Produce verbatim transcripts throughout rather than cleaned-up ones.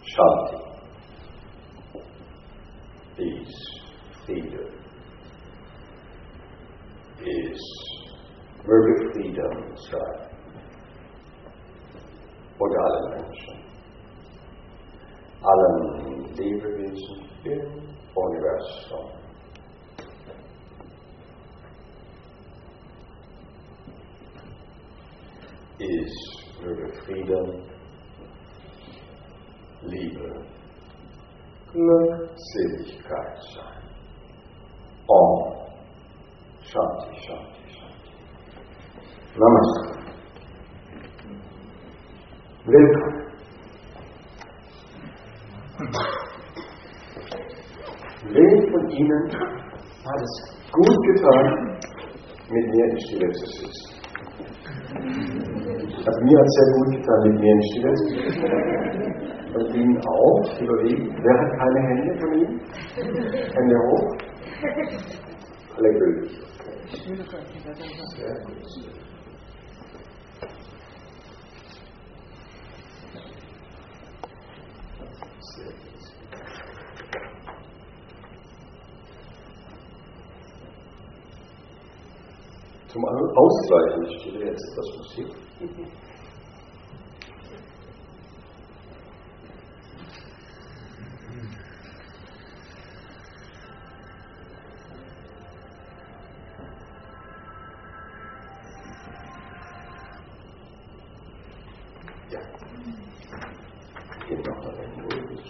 Shanti, peace, freedom, is wirklich Frieden sein und allen Menschen, allen Lebewesen im Universum. Ist wirklich Frieden, Liebe, Glückseligkeit sein. Om Shanti, Shanti, Shanti. Namaste. Willkommen. Wen von Ihnen hat es gut getan, mit mir in Stille zu sitzen? Also mir hat es sehr gut getan, mit mir in Stille zu sitzen. Und Ihnen auch, überwiegend. Wer hat keine Hände von Ihnen? Hände hoch. Alle glücklich. Sehr gut. Sehr gut. Zum Ausgleich in Stille jetzt etwas Musik. Ja. Geht noch mal ein ruhiges.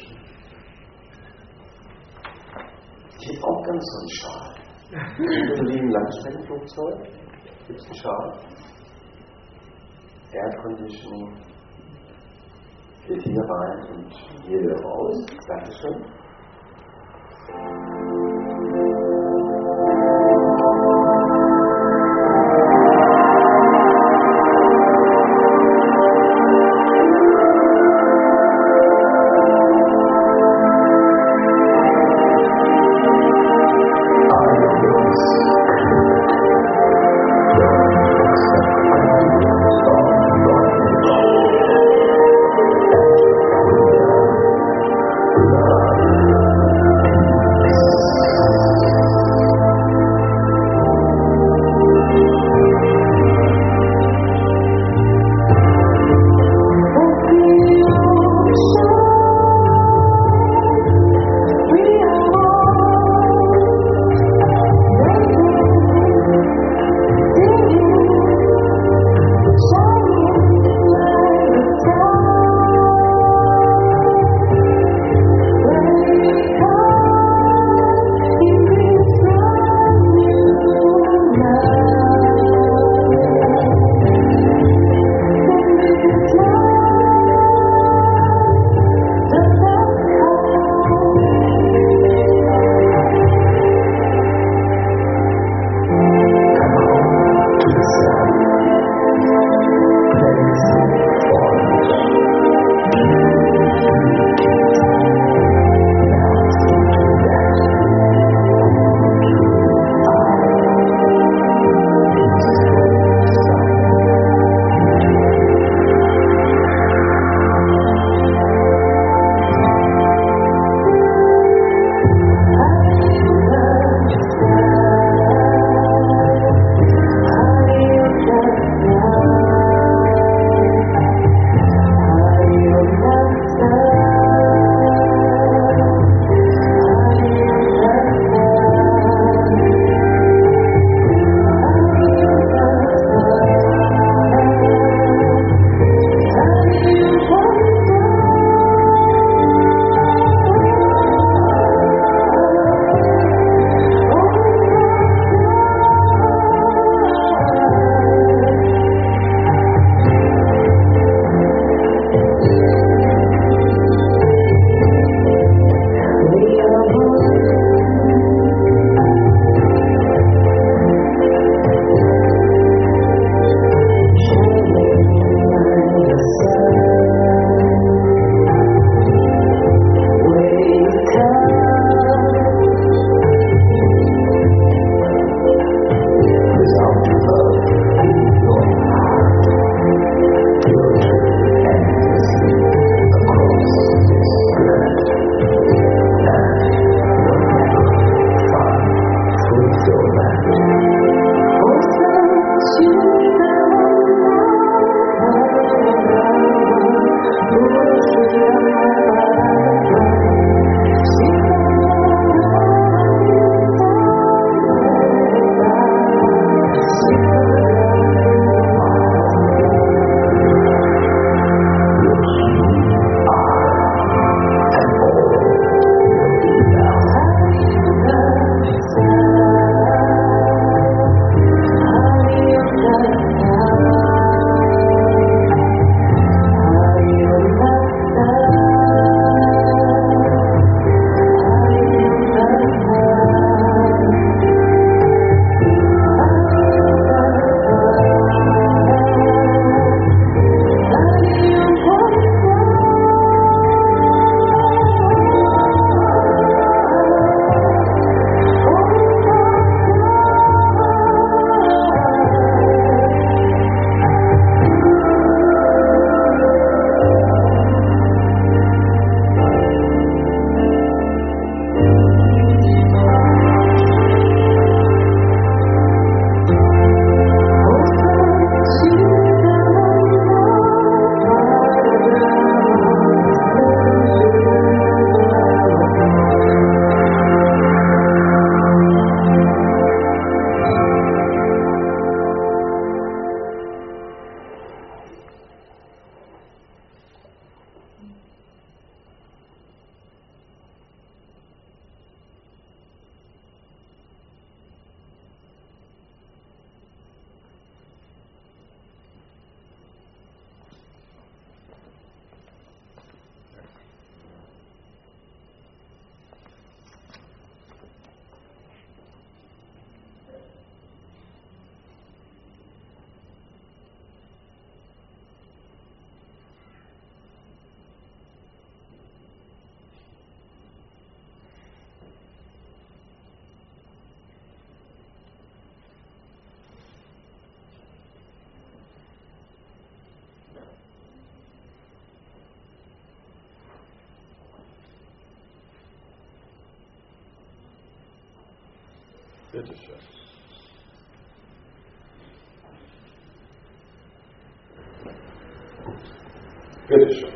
Ich hätte auch ganz so einen Schal. In einem lieben Langstreckenflugzeug gibt es einen Schal. Air Conditioning. Geht hier rein und hier wieder raus. Dankeschön. Thank you. Bitte schön. Bitte schön.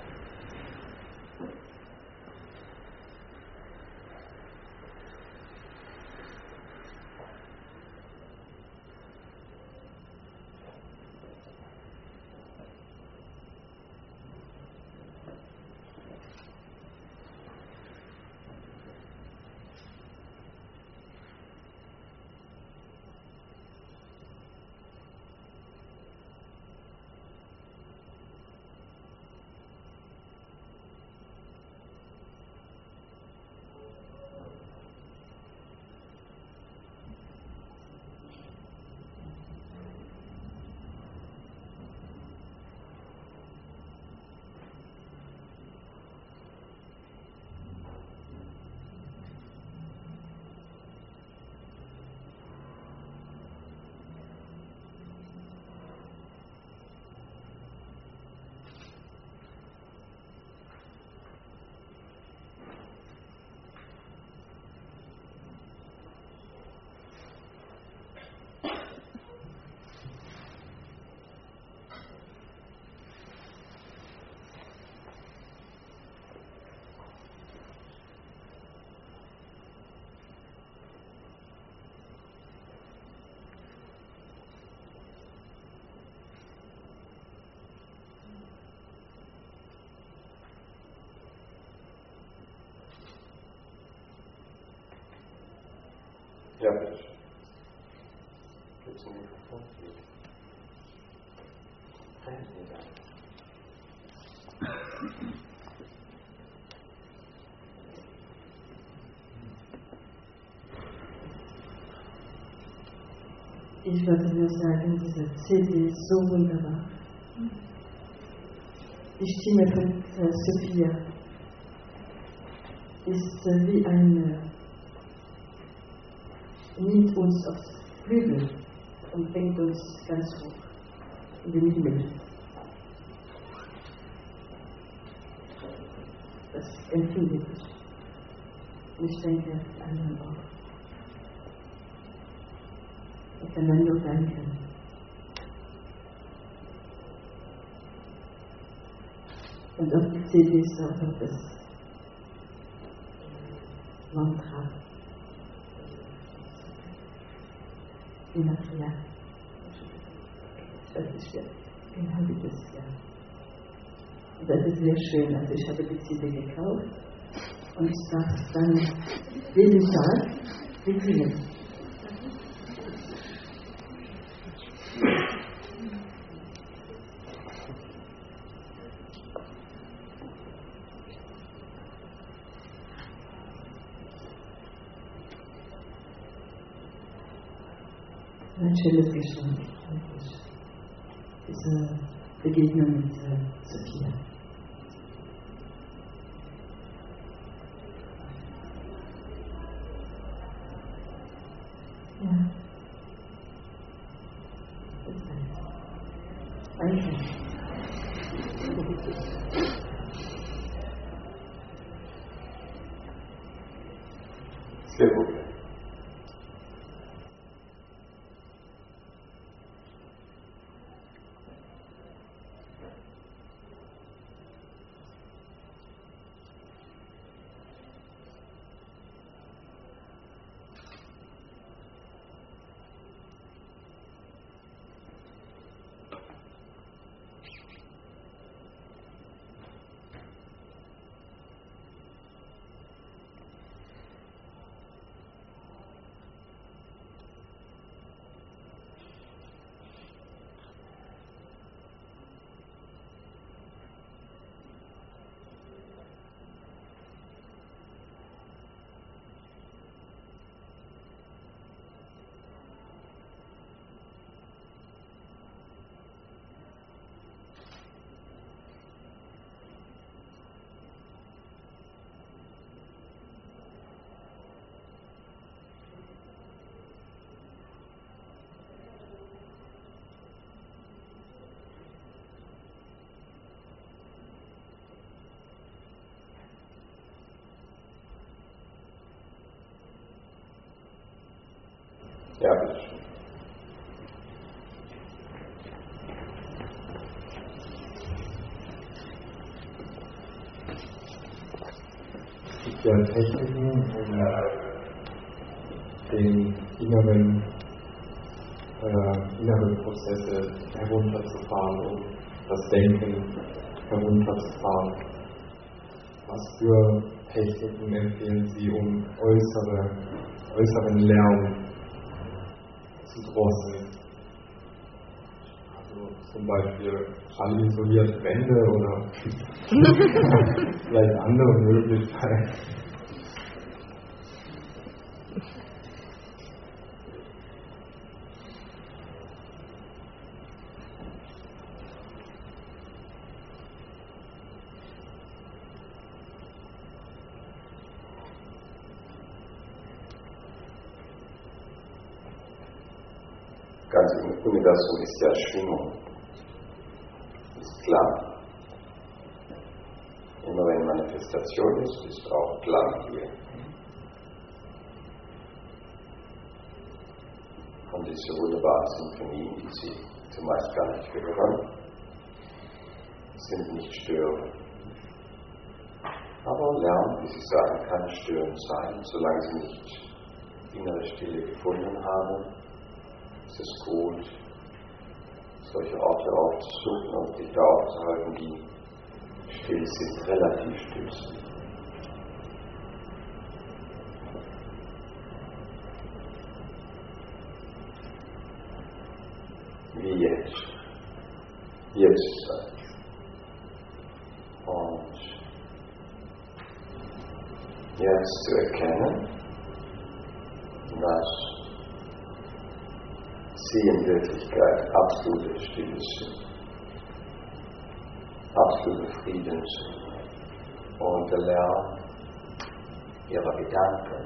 Ja, bitte schön. Gibt es ein Mikrofon? Ich würde nur sagen, diese C D ist so wunderbar. Die Stimme von äh, Sophia ist äh, wie eine, nimmt uns aufs Flügel und bringt uns ganz hoch in den Himmel. Das empfinde ich. Und ich denke, die anderen auch. Ich kann dann nur danken. Und auf die C D ist auch noch das Mantra. Ja, das ist ja genau wie das ja. Und das ist sehr schön. Also ich habe die C D gekauft und ich darf dann jeden Tag besingen. Ein schönes Geschenk, wirklich. Diese Begegnung mit äh, Sophia. Ja. Das heißt. Danke. Sehr gut. Ja, bitteschön. Es gibt ja Techniken, um den inneren, äh, innere Prozesse herunterzufahren, um das Denken herunterzufahren. Was für Techniken empfehlen Sie, um äußere, äußeren Lärm zu drosseln? Also zum Beispiel schallisolierte Wände oder vielleicht andere Möglichkeiten. Ganz im Universum ist ja Schwingung, ist klar. Immer wenn Manifestation ist, ist auch Klang hier. Und diese wunderbaren Symphonien, die Sie zumeist gar nicht hören, sind nicht störend. Aber Lärm, wie Sie sagen, kann störend sein, solange Sie nicht innere Stille gefunden haben. Es ist gut, solche Orte aufzusuchen und sich da aufzuhalten, die still sind, relativ still sind. Wie jetzt. Jetzt sein. Und jetzt zu erkennen, dass Sie in Wirklichkeit absolute Stille sind, absolute Frieden sind und der Lärm Ihrer Gedanken,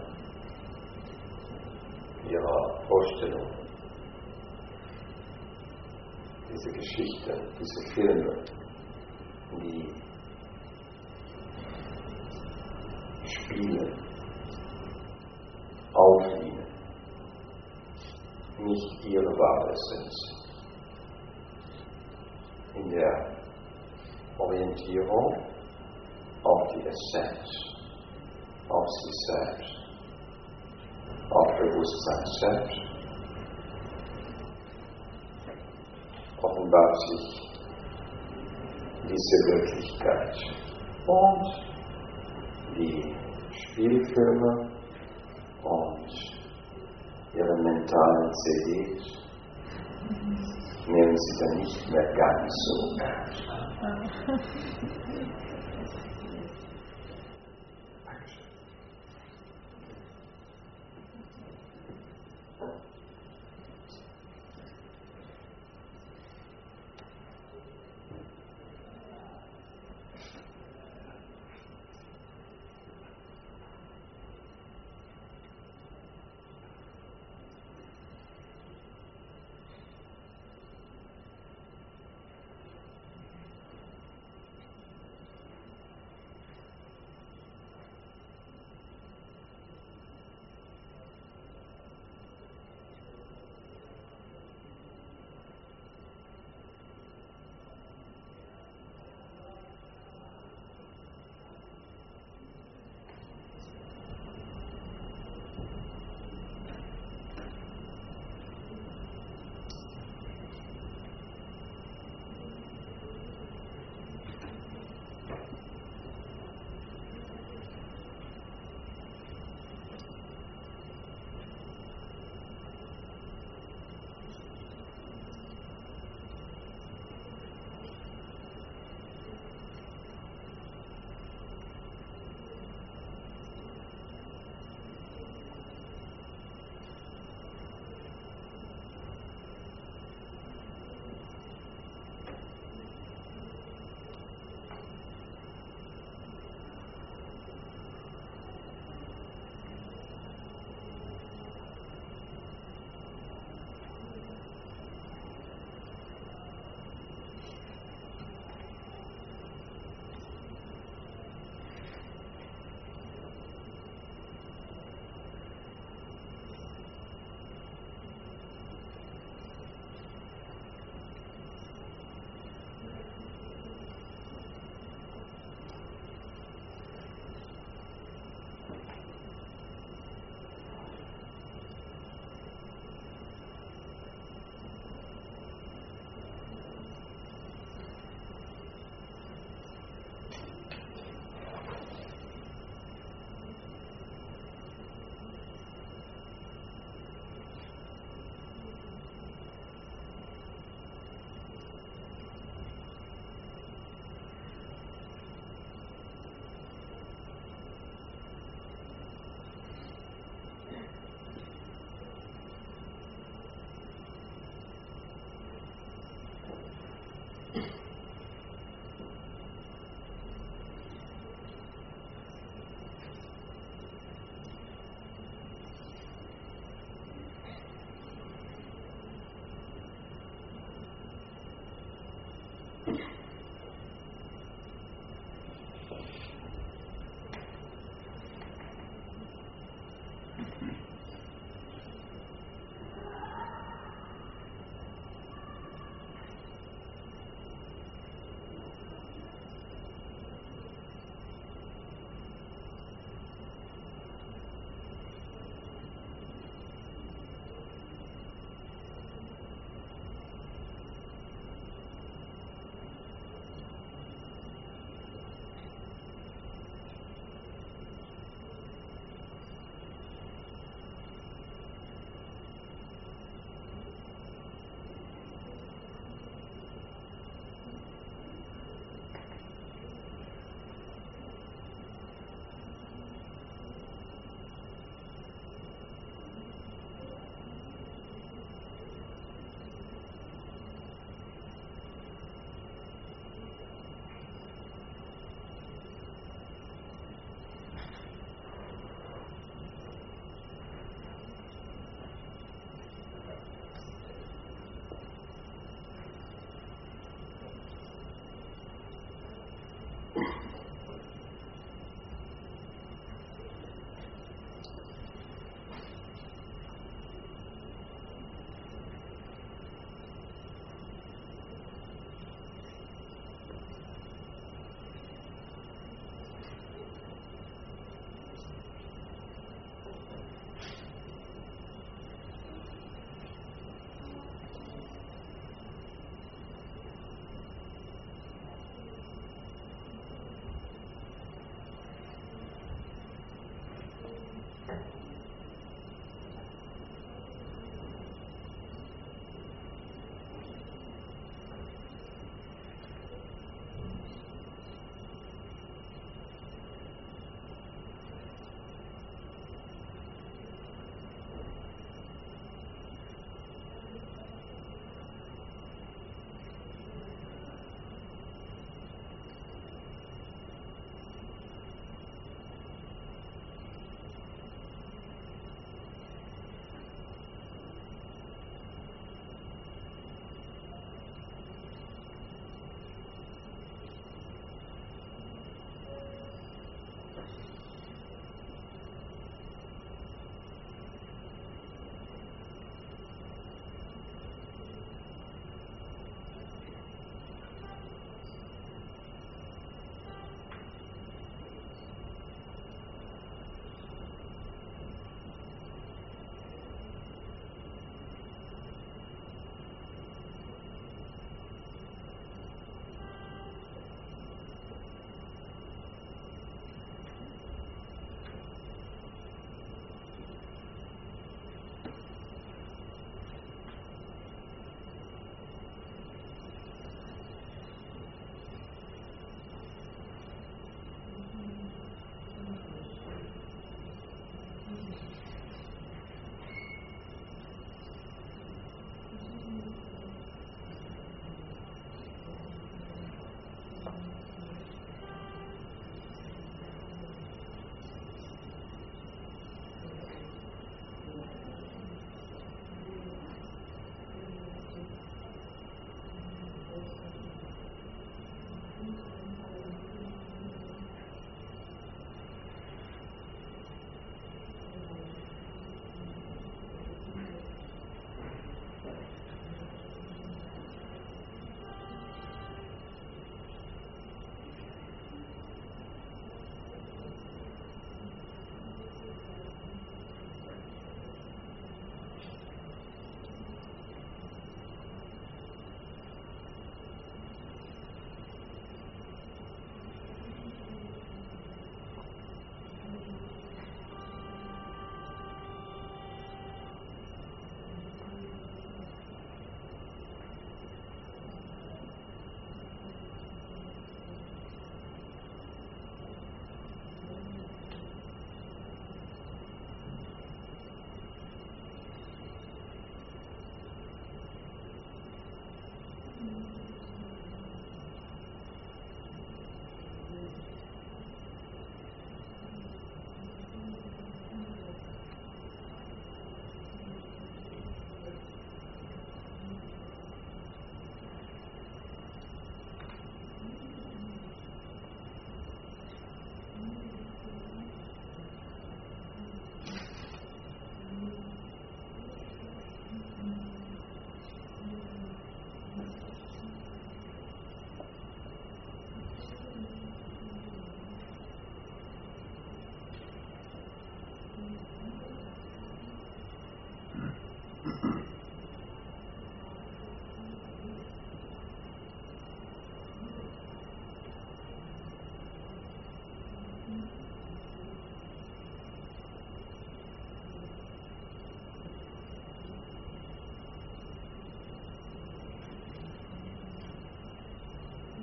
Ihrer Vorstellungen, diese Geschichten, diese Filme, die spielen auf Ihnen, nicht ihre wahre Essenz. In der Orientierung auf die Essenz, auf sich selbst, auf Bewusstsein selbst, offenbart sich diese Wirklichkeit. Und die Spielfilme und Ihre mentalen C Ds nehmen Sie dann nicht mehr ganz so ernst.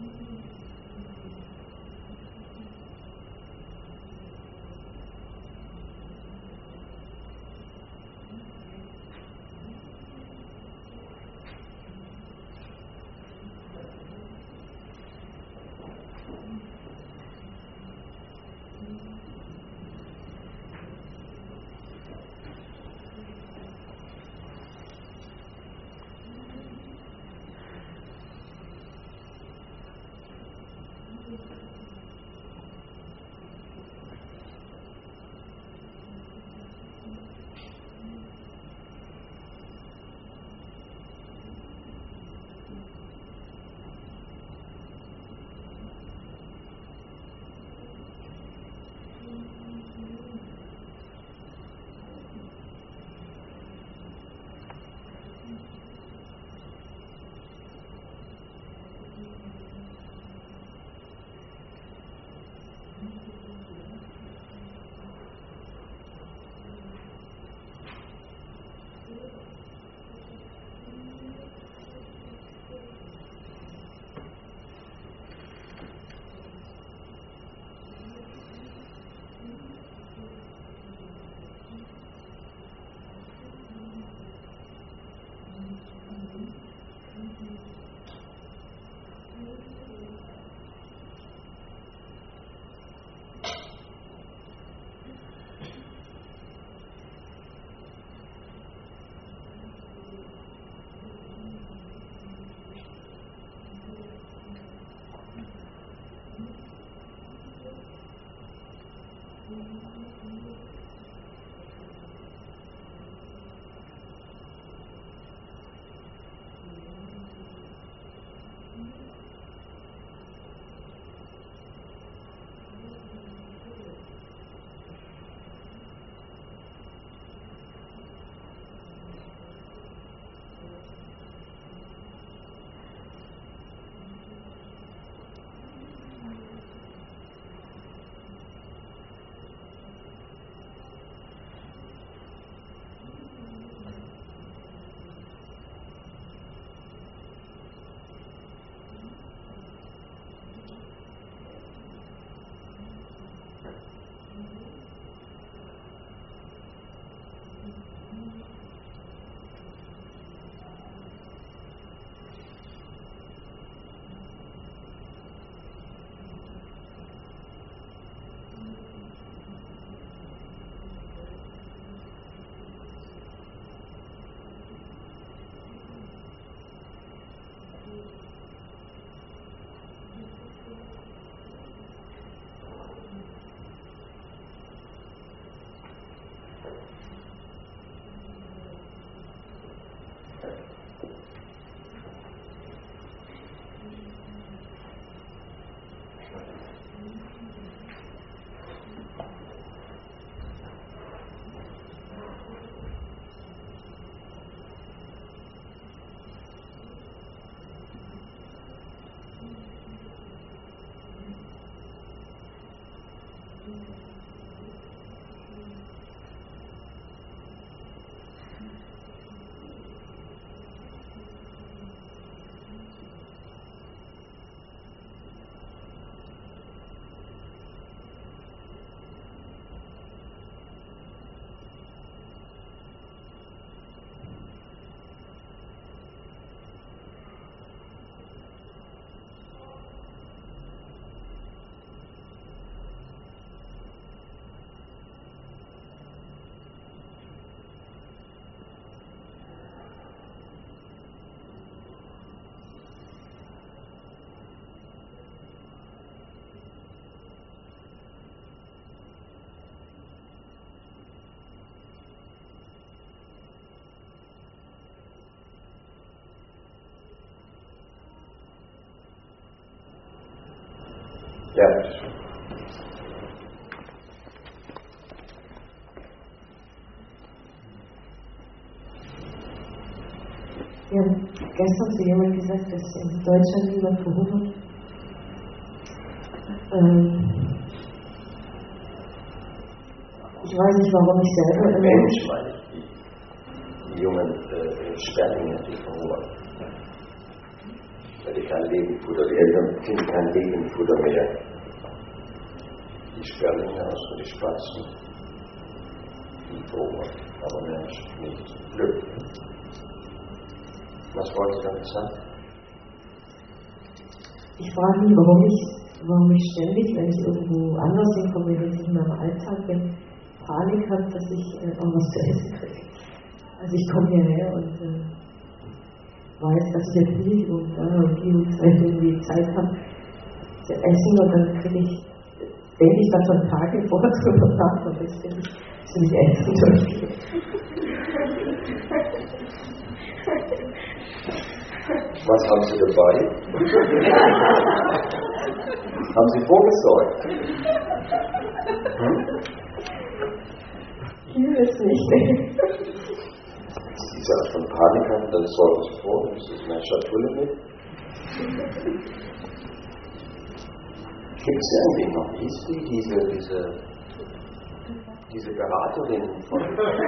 Ja. Ja, gestern hat jemand gesagt, dass in Deutschland niemand verhungert. Ähm, ich weiß nicht, warum ich selber immer... Mensch, meine ich, die, die jungen äh, Sperlinge, die verhungern. Weil die kein Lebenfutter. Die Eltern finden kein Lebenfutter mehr. Die Sperlinge aus und die Spatzen. Die Vogel, aber Mensch nicht Glück. Was wollen Sie damit sagen? Ich frage mich, warum ich, warum ich ständig, wenn ich irgendwo anders hinkomme, wenn ich in meinem Alltag bin, Panik habe, dass ich äh, auch was zu essen kriege. Also ich komme hierher und äh, weiß, dass ich jetzt nicht und da und die und Zeit irgendwie Zeit habe zu essen und dann kriege ich, denke ich dann schon Tage vorher drüber nach und das finde ich ziemlich ätzend. Was haben Sie dabei? Haben Sie vorgesorgt? Hm? Hier ist nicht. Diese Art von Panik haben, dann sorgen Sie vor, dann ist das eine Schatulle mit. Gibt es irgendwie noch, wie ist die, diese, diese, diese Beraterin von...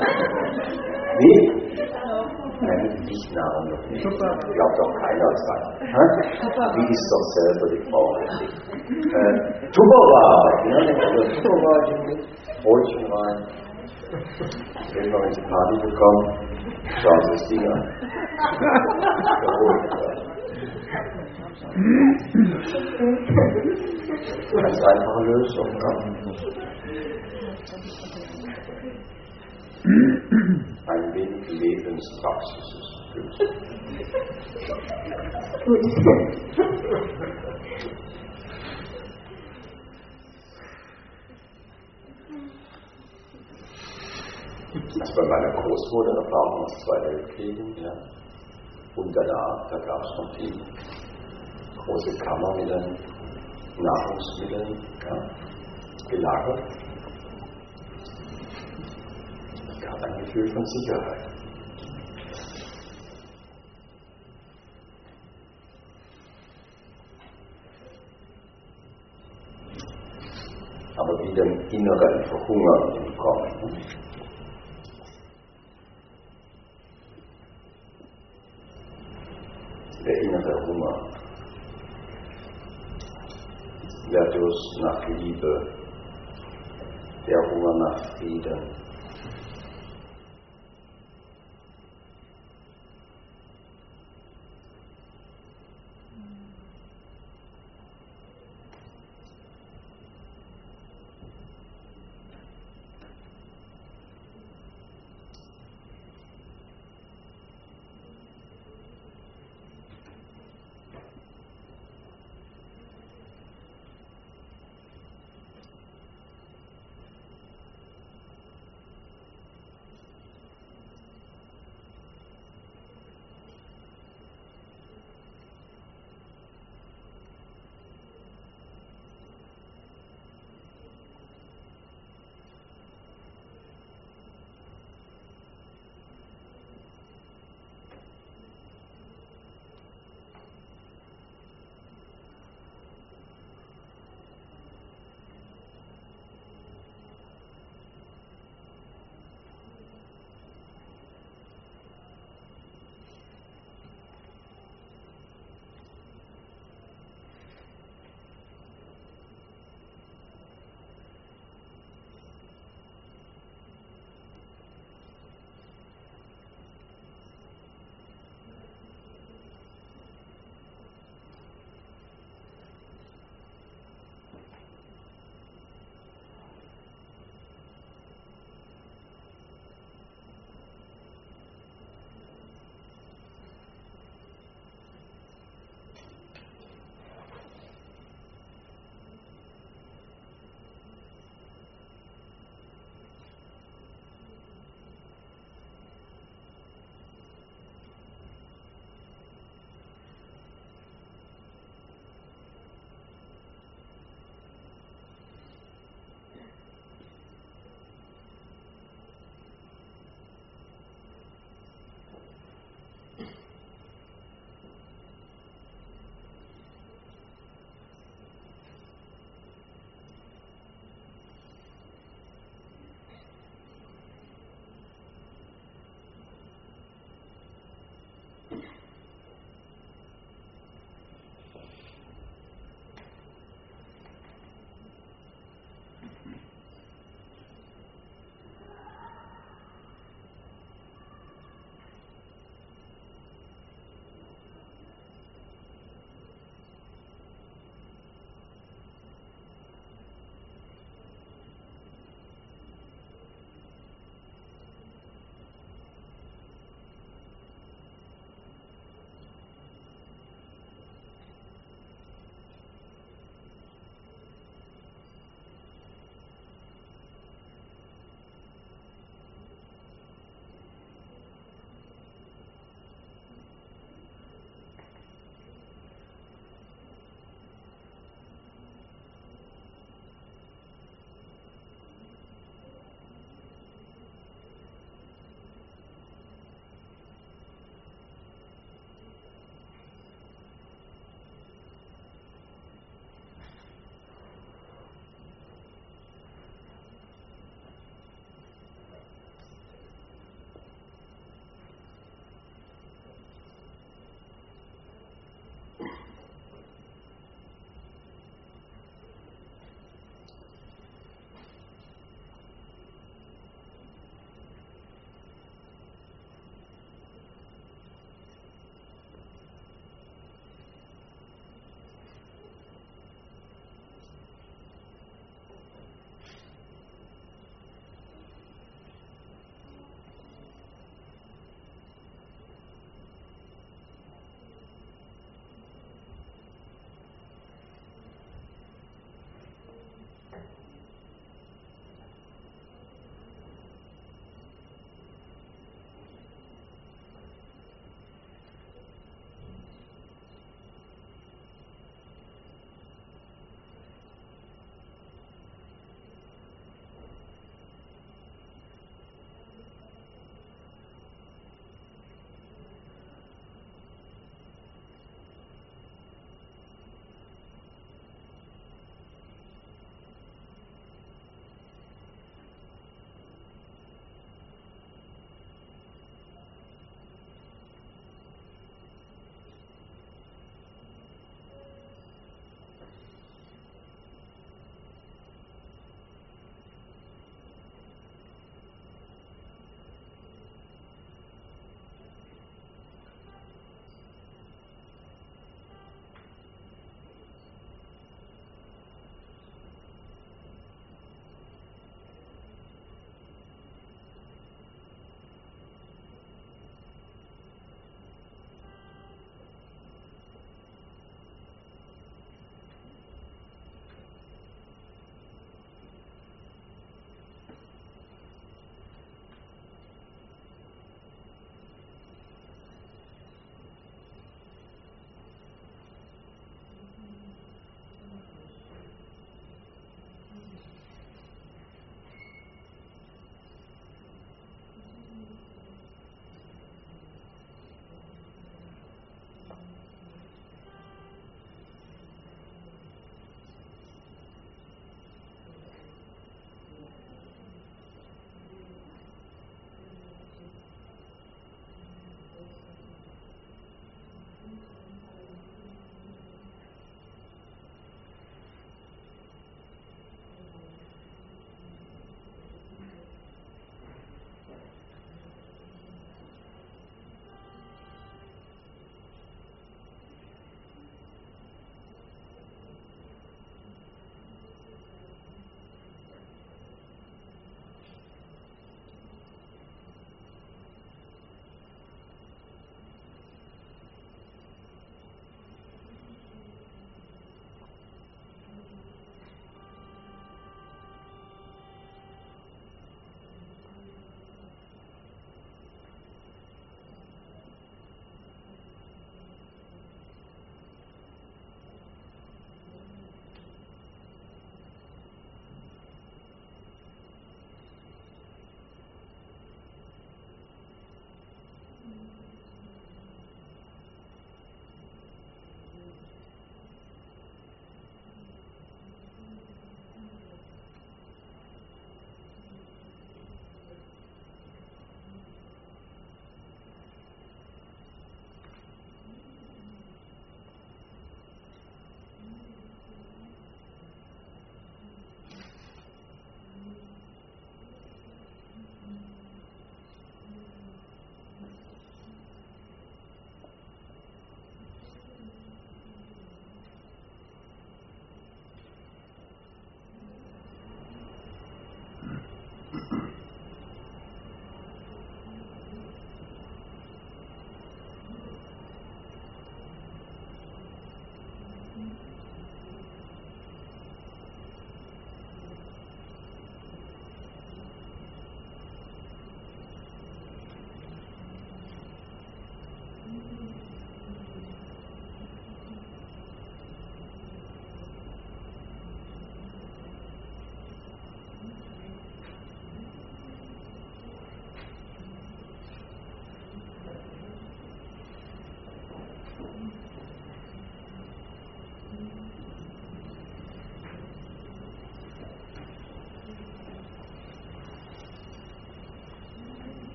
Wie? Nein, nicht Nahrung noch nicht. Glaubt auch keiner dran. Die ist doch selber die Frau. Äh, Tupperware, ne? Also Tupperware mit, Brötchen rein. Wenn wir ins Party bekommen, schauen Sie das Ding an. Ganz einfache Lösung. Ja? Ein wenig Lebenspraxis ist günstig. Also bei meiner Großmutter Erfahrung aus zwei Weltkriegen, ja. Und danach, da gab es noch die große Kammer mit den Nahrungsmitteln, ja, gelagert. Es gab ein Gefühl von Sicherheit. Aber wie dem inneren Verhungern entkommen. Der innere Hunger, der Durst nach Liebe, der Hunger nach Frieden.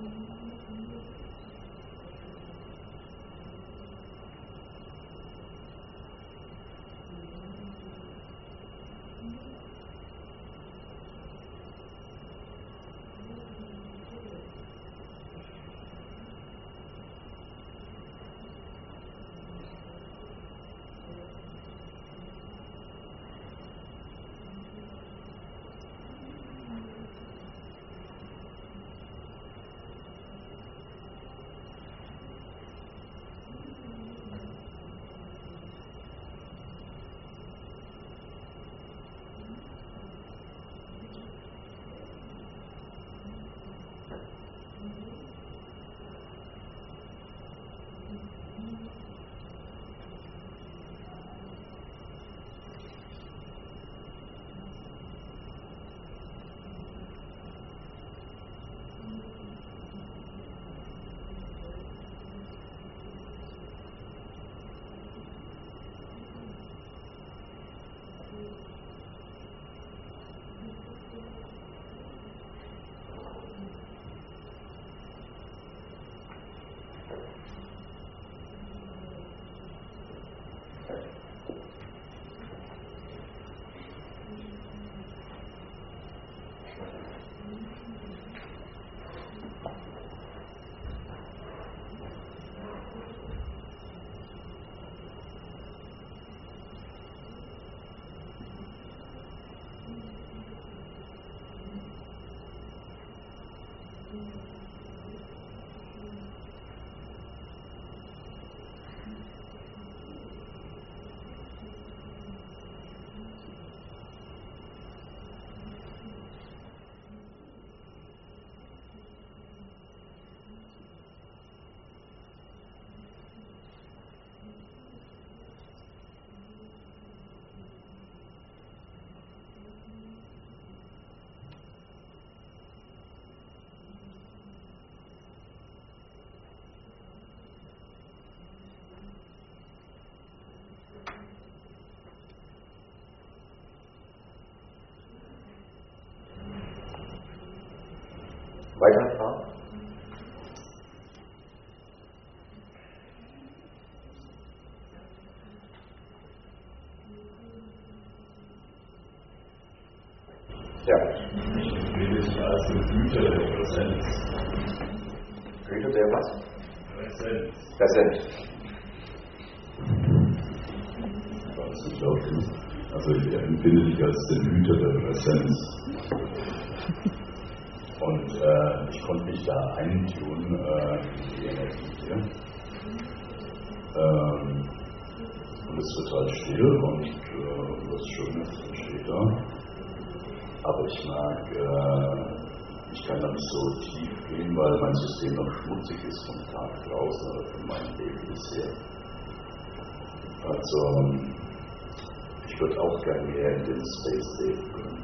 Weitere Fragen? Ja. Ich will es als Güter der Präsenz. Güter der was? Präsenz. Präsenz. Das ist auch gut. Also ich empfinde dich als den Hüter der Präsenz. Und äh, ich konnte mich da eintun äh, in die Energie hier. Ähm, und es wird halt still und äh, was Schönes entsteht da. Aber ich mag, äh, ich kann da nicht so tief gehen, weil mein System noch schmutzig ist vom Tag draußen oder von meinem Leben bisher. Also, ich würde auch gerne mehr in den Space leben können.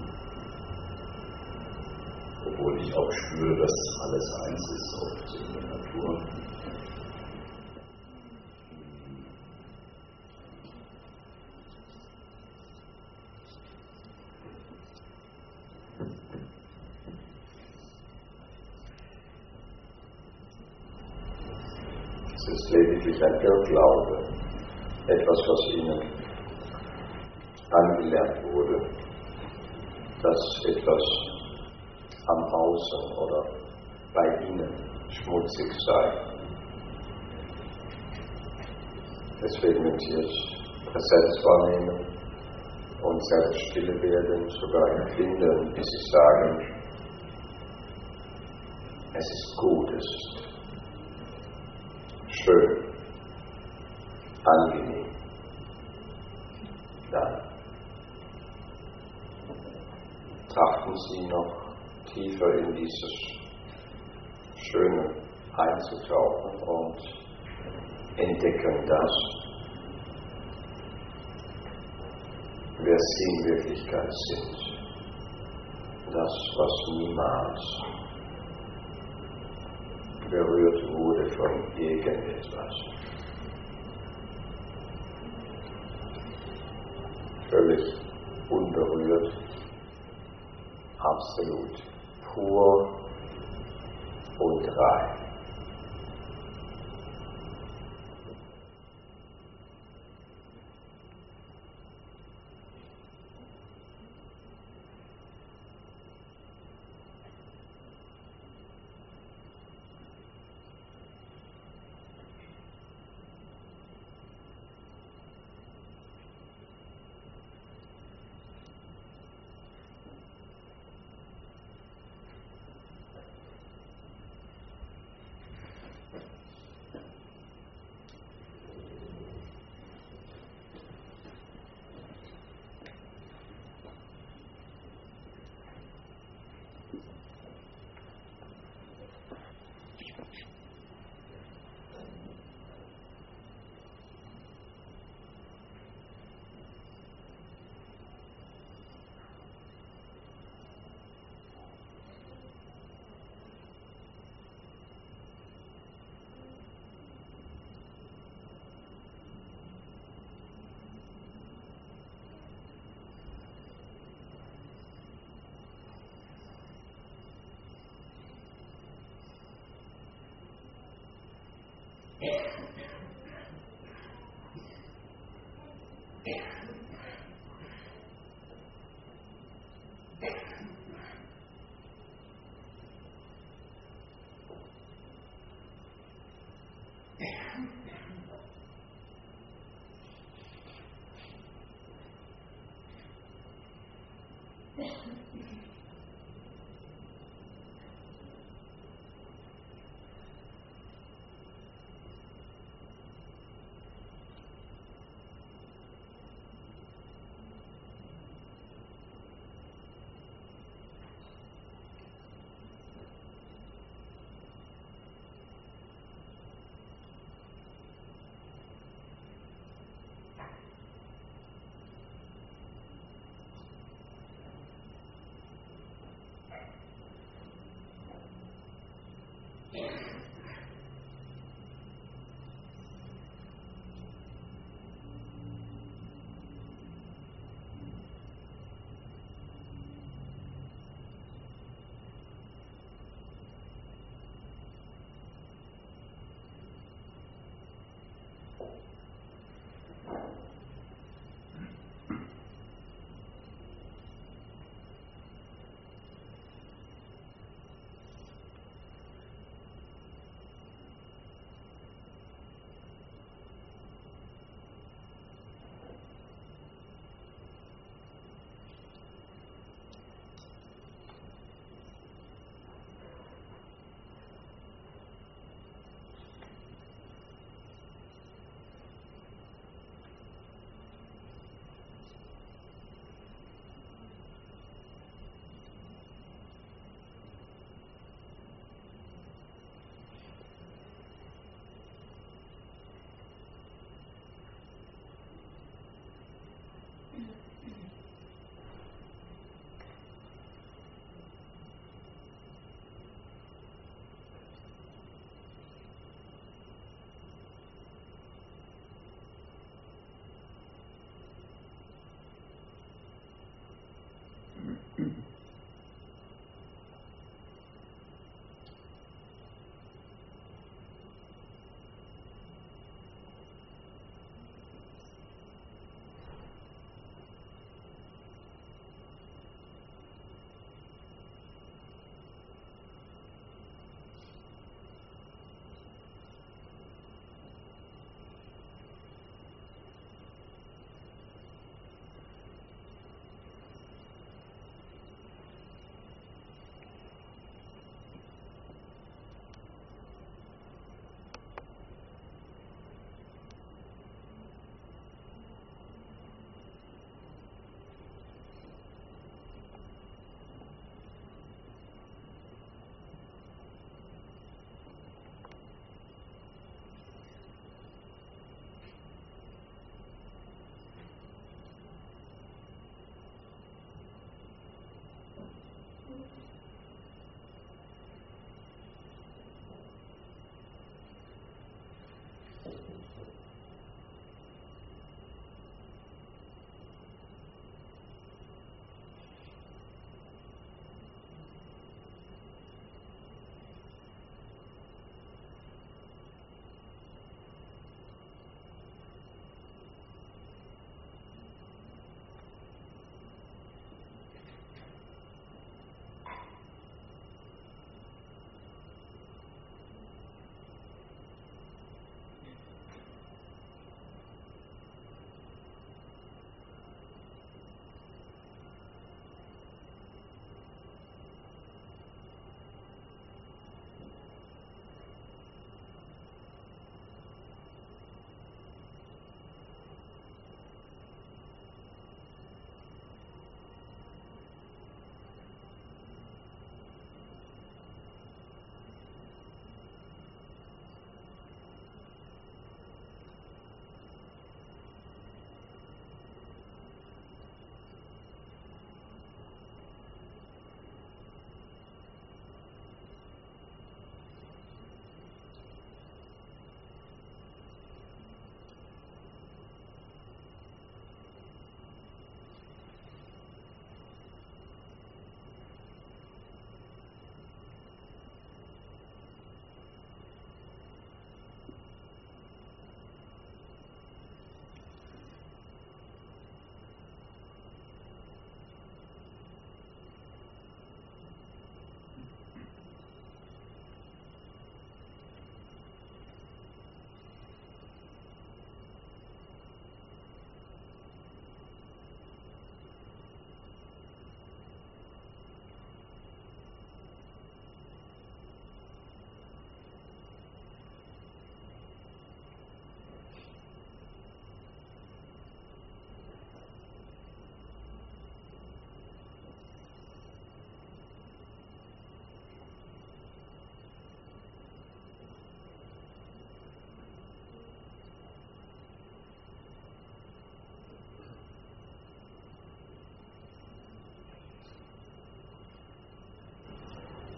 Obwohl ich auch spüre, dass alles eins ist, oft in der Natur. Es ist lediglich ein Irrglaube, etwas, was Ihnen angelernt wurde, dass etwas am Außen oder bei Ihnen schmutzig sei. Deswegen, wenn Sie jetzt Präsenz wahrnehmen und selbst stille werden, sogar empfinden, wie Sie sagen, es ist gut, es ist schön, angenehm, dann trachten Sie noch tiefer in dieses Schöne einzutauchen und entdecken das, wer Sie in Wirklichkeit sind. Das, was niemals berührt wurde von irgendetwas. Völlig unberührt, absolut pur, und drei.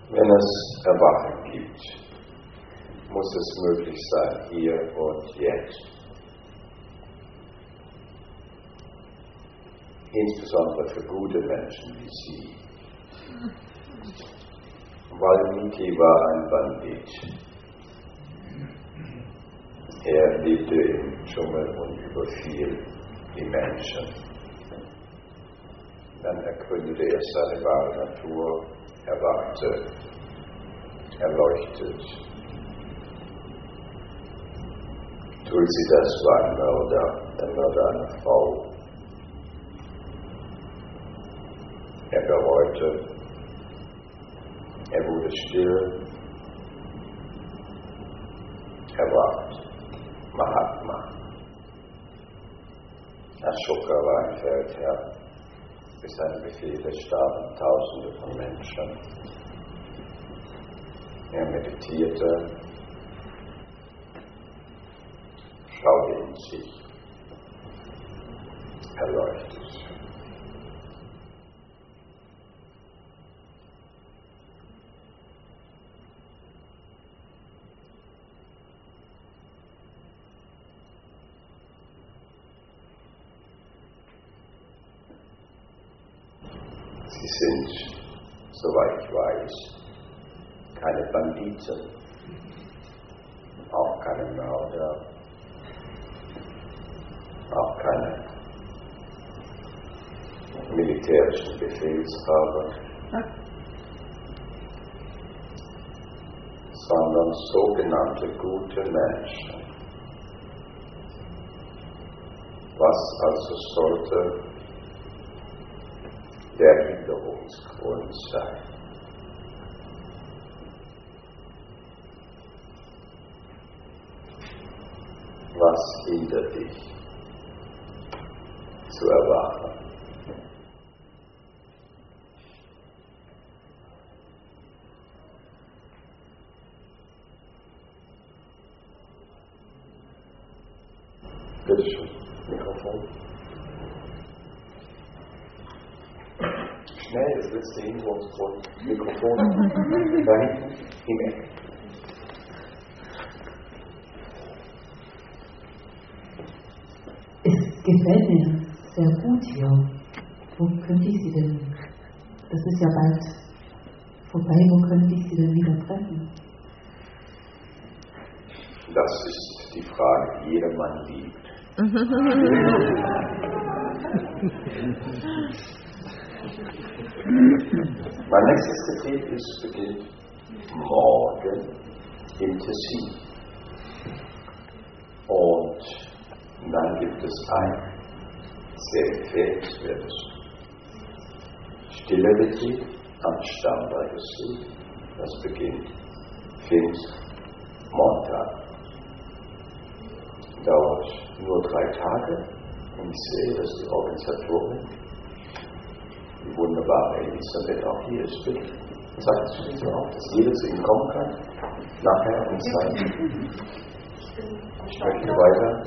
Wenn es Erwachen gibt, muss es möglich sein, hier und jetzt. Insbesondere für gute Menschen wie Sie. Valmiki war ein Bandit. Er lebte im Dschungel und überfiel die Menschen. Dann ergründete er seine wahre Natur, erwachte, erleuchtet. Tulsidas war ein Mörder, der Mörder einer Frau. Er bereute, er wurde still, erwacht, Mahatma. Ashoka war ein Feldherr, bis seine Befehle starben Tausende von Menschen. Er meditierte, schaute in sich, erleuchtet. Sie sind, soweit ich weiß, keine Banditen, auch keine Mörder, auch keine militärischen Befehlshaber, sondern sogenannte gute Menschen. Was also sollte der Hinderungsgrund sein? Was hindert dich zu erwachen? Bitte schön, Mikrofon. Schnell, das letzte Hinderungsgrund, Mikrofon. Da hinten im Eck. Es gefällt mir sehr gut hier. Wo könnte ich Sie denn, das ist ja bald vorbei, wo könnte ich Sie denn wieder treffen? Das ist die Frage, die jedermann liebt. Mein nächstes Gebet beginnt morgen im Tessin. Und dann gibt es ein sehr empfehlenswertes stiller Retreat am Starnberger See. Das beginnt Pfingstmontag. Dauert nur drei Tage und ich sehe, dass die Organisatorin, die wunderbare Elisabeth, auch hier ist. Bitte sagt es so auch, dass jeder zu Ihnen kommen kann, nachher und sein. Ich möchte weiter.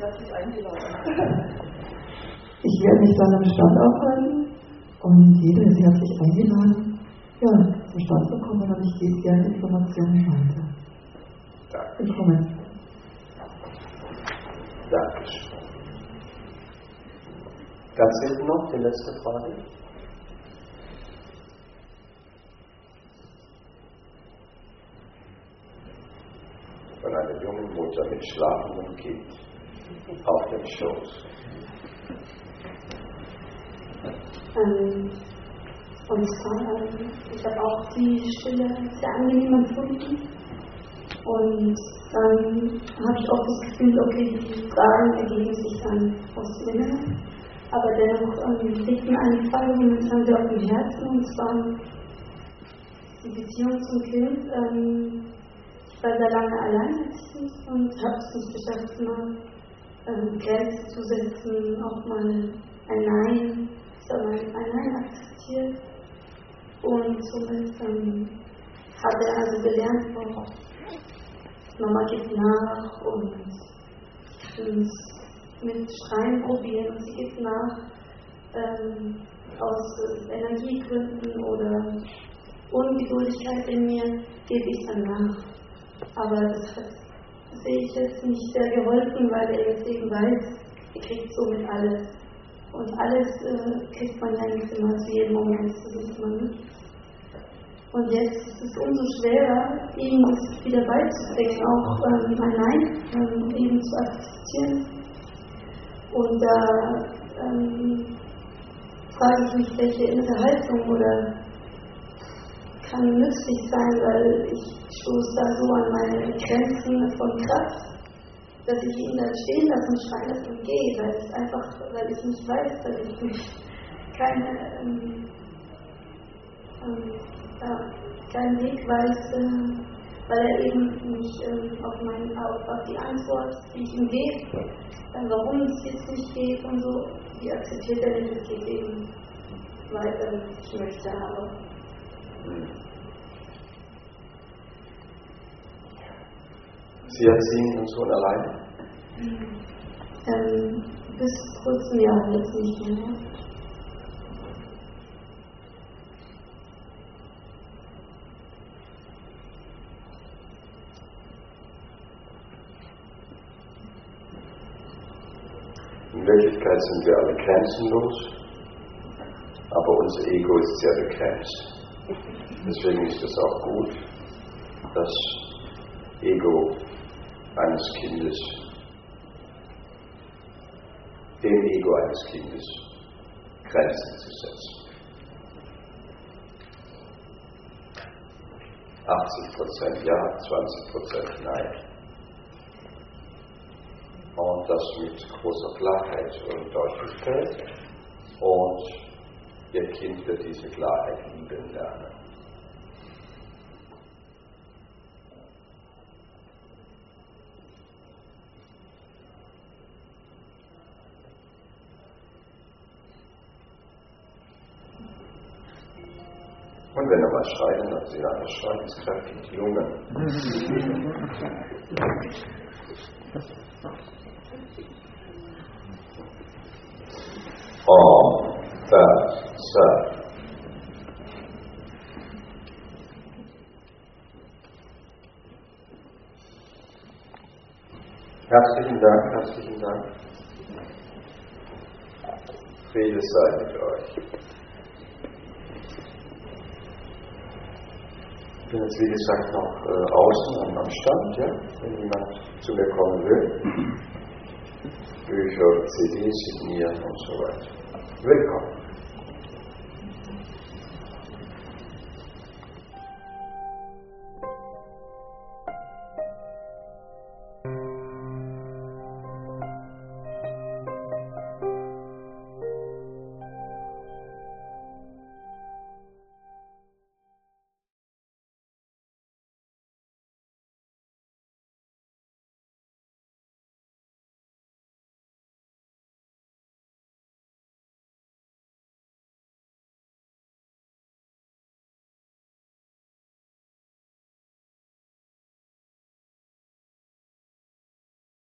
Ich werde mich dann am Stand aufhalten und jeder ist herzlich eingeladen, ja, zum Stand zu kommen und ich gebe gerne Informationen weiter. Danke. Willkommen. Dankeschön. Ganz hinten noch die letzte Frage. Von einer jungen Mutter mit schlafendem Kind auf dem Schoß. Ähm, und zwar, ähm, ich habe auch die Stille sehr angenehm empfunden. Und dann habe ich auch das Gefühl, okay, die Fragen ergeben sich dann aus dem Inneren. Aber dennoch ähm, liegt mir eine Frage momentan sehr auf dem Herzen, und zwar die Beziehung zum Kind. Ähm, ich war sehr lange alleinerziehend und habe es nicht geschafft, mal ähm, Grenzen zu setzen, auch mal ein Nein, ich habe mal ein Nein akzeptiert. Und somit ähm, hat er also gelernt, auch Mama gibt nach und ich will es mit Schreien probieren und sie gibt nach ähm, aus äh, Energiegründen oder Ungeduldigkeit in mir, gebe ich dann nach. Aber das hat, sehe ich jetzt nicht sehr geholfen, weil er jetzt eben weiß, er kriegt somit alles. Und alles äh, kriegt man ja nicht immer zu jedem Moment, das ist man nicht. Und jetzt ist es umso schwerer, ihm das wieder beizubringen, auch ähm, ein Nein ähm, eben zu akzeptieren. Und da ähm, frage ich mich, welche Unterhaltung oder kann nützlich sein, weil ich stoße da so an meine Grenzen von Kraft, dass ich ihn dann stehen lasse und schreien lasse und gehe, weil ich einfach, weil ich nicht weiß, dass ich mich keine, ähm, ähm, ja, keinen Weg weiß, äh, weil er eben nicht ähm, auf, mein, auf, auf die Antwort, die ich ihm gebe, äh, warum es jetzt nicht geht und so, die akzeptiert er nicht, es geht eben weiter, wie ich möchte, aber Sie erziehen Ihren Sohn alleine? Ähm, bis vor kurzem Jahr jetzt nicht mehr. In Wirklichkeit sind wir alle grenzenlos, aber unser Ego ist sehr begrenzt. Deswegen ist es auch gut, das Ego eines Kindes, dem Ego eines Kindes Grenzen zu setzen. achtzig Prozent Ja, zwanzig Prozent Nein. Und das mit großer Klarheit und Deutlichkeit. Und Ihr Kind wird diese Klarheit lieben lernen. Und wenn er mal schreit, dann sagt sie, ja, das Schreien ist kräftig, die Lunge. Oh, das, so. Herzlichen Dank, herzlichen Dank. Friede sei mit euch. Ich bin jetzt wie gesagt noch äh, außen am Stand, ja, wenn jemand zu mir kommen will. Bücher, C Ds signieren und so weiter. Willkommen.